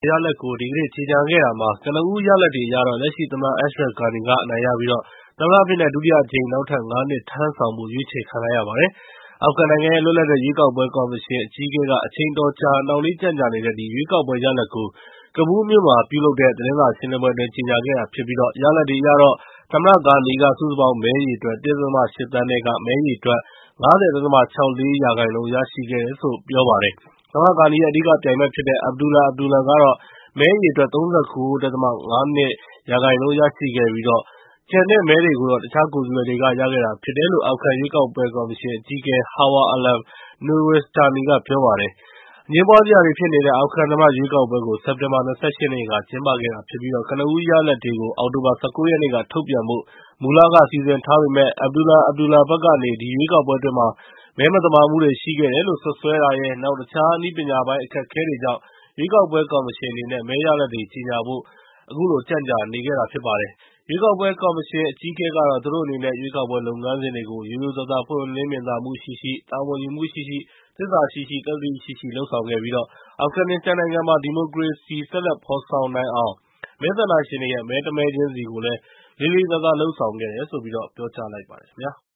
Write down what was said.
ရလဒ်ကိုဒီကနေ့ကြေညာခဲ့တာမှာကနဦးရလဒ်တွေအရတော့လက်ရှိသမ္မတ Ashraf Ghani ကအနိုင်ရပြီးသမ္မတအဖြစ်နဲ့ဒုတိယအကြိမ်နောက်ထပ်5 နှစ်ထမ်းဆောင်ဖို့ရွေးချယ်ခံလိုက်ရပါတယ်။အာဖဂန်နိုင်ငံရဲ့လွတ်လပ်တဲ့ရွေးကောက်ပွဲကော်မရှင်အကြီးအကဲကအချိန်တော်ကြာနှောင့်နှေးကြန့်ကြာနေတဲ့ဒီရွေးကောက်ပွဲရလဒ်ကိုကဘူးမြို့မှာပြုလုပ်တဲ့သတင်းစာရှင်းလင်းပွဲအတွင်းကြေညာခဲ့တာဖြစ်ပြီးရလဒ်တွေအရတော့သမ္မတ Ghani ကစုစုပေါင်းမဲရေအတွက် 1.8 သန်းထဲကမဲရေအတွက် 50.64 ရာခိုင်နှုန်းရရှိခဲ့တယ်လို့ပြောပါတယ်။သမ္မတ Ghani ရဲ့အဓိကပြိုင်ဘက်ဖြစ်တဲ့ Abdullah Abdullah ကတော့မဲရေအတွက် 39.52 ရာခိုင်နှုန်းရရှိခဲ့ပြီးကျန်တဲ့မဲတွေကိုတော့တခြားကိုယ်စားလှယ်တွေကရခဲ့တာဖြစ်တယ်လို့အာဖဂန်ရွေးကောက်ပွဲကော်မရှင်အကြီးအကဲ Hawa Alam Nuristani ကပြောပါတယ်။အငြင်းပွားစရာတွေဖြစ်နေတဲ့အာဖဂန်သမ္မတရွေးကောက်ပွဲကိုစက်တင်ဘာ 28 ရက်နေ့ကကျင်းပခဲ့တာဖြစ်ပြီးကနဦးရလဒ်တွေကိုအောက်တိုဘာ 19 ရက်နေ့ကထုတ်ပြန်ဖို့မူလကစီစဉ်ထားပေမဲ့ Abdullah Abdullah ဘက်ကနေဒီရွေးကောက်ပွဲအတွင်းမဲမသမာမှုတွေရှိခဲ့တယ်လို့စွပ်စွဲတာရဲ့နောက်တခြားနည်းပညာပိုင်းအခက်အခဲတွေကြောင့်ရွေးကောက်ပွဲကော်မရှင်အနေနဲ့မဲရလဒ်တွေကြေညာဖို့ကြန့်ကြာနေခဲ့တာဖြစ်ပါတယ်။ရွေးကောက်ပွဲကော်မရှင်အကြီးအကဲကတော့သူတို့အနေနဲ့ရွေးကောက်ပွဲလုပ်ငန်းစဉ်တွေကိုရိုးရိုးသားသားပွင့်ပွင့်လင်းမြင်သာမှုရှိရှိတာဝန်ယူမှုရှိရှိသစ္စာရှိရှိသတ္တိရှိရှိလုပ်ဆောင်ခဲ့ပြီးအာဖဂန်နစ္စတန်နိုင်ငံမှာဒီမိုကရေစီဆက်လက်ဖော်ဆောင်နိုင်အောင်မဲဆန္ဒရှင်တွေရဲ့မဲတမဲချင်းစီကိုလေးလေးစားစားလုပ်ဆောင်ခဲ့တယ်လို့ပြောကြားလိုက်ပါတယ်ခင်ဗျာ။